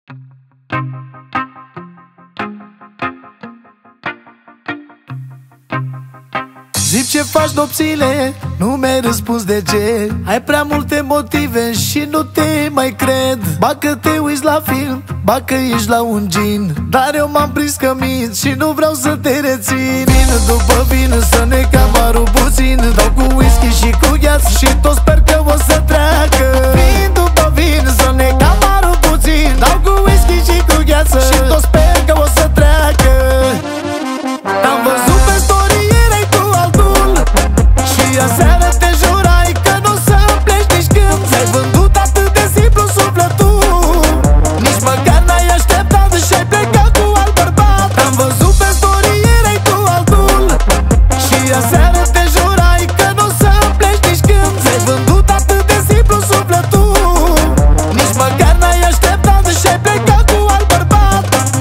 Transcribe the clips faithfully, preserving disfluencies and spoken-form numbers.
Zic, ce faci nopțile? Nu mi-ai răspuns de ce. Ai prea multe motive și nu te mai cred. Ba că te uiți la film, ba că ești la un gin, dar eu m-am prins că mint și nu vreau să te rețin. Vin după vin să ne camarul puțin, dau cu whisky și cu gheață și tot sper că o să treacă. Vin după vin să ne camarul puțin, dau cu whisky și cu gheață și tot sper că o să treacă. Te-am văzut pe story, erai cu altul și aseară te jurai că nu o să pleci nici când. Ți-ai vândut atât de simplu sufletul, nici măcar n-ai așteptat și-ai plecat cu alt bărbat. Te-am văzut pe story, erai cu altul și aseară te jurai că nu o să pleci nici când. Ți-ai vândut atât de simplu sufletul, nici măcar n-ai așteptat și-ai plecat cu alt bărbat.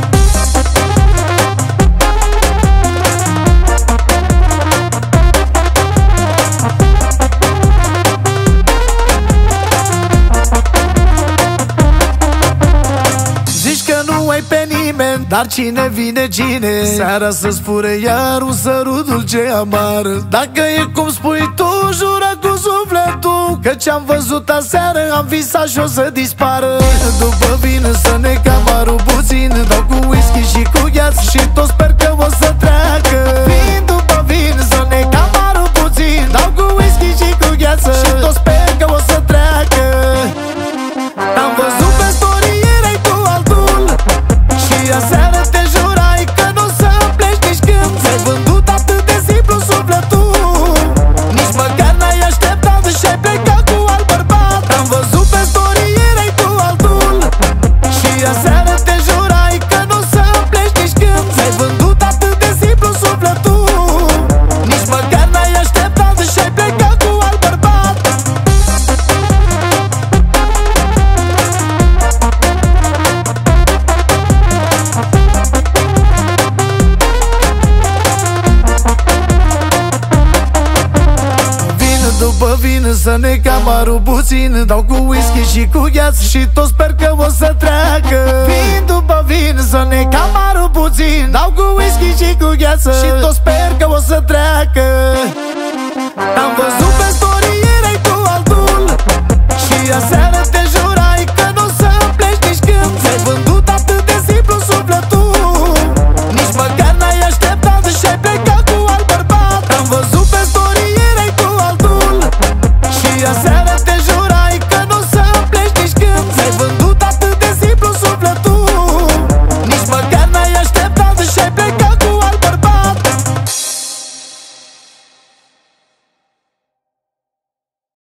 Pe nimeni, dar cine vine cine? Seara să-ți fure iar un sărut dulce amar. Dacă e cum spui tu, jură cu sufletul că ce-am văzut aseară am visat și o să dispară. După vin să ne camarul puțin, dau cu whisky și cu gheață și tot sper că o să treacă. Vin după vin să ne camarul puțin, dau cu whisky și cu gheață și tot sper că o să treacă. Am văzut pe story, erai cu altul și aseară te jurai că nu o să pleci nici când. Ți-ai vândut atât de simplu sufletul, nici măcar n-ai așteptat și-ai plecat cu alt bărbat. Am văzut pe story, erai cu altul și aseară te jurai că nu o să pleci nici când. Ți-ai vândut atât de simplu sufletul, nici măcar n-ai așteptat și-ai plecat cu alt bărbat. După vin să ne camarul puțin, dau cu whisky și cu gheață și tot sper că o să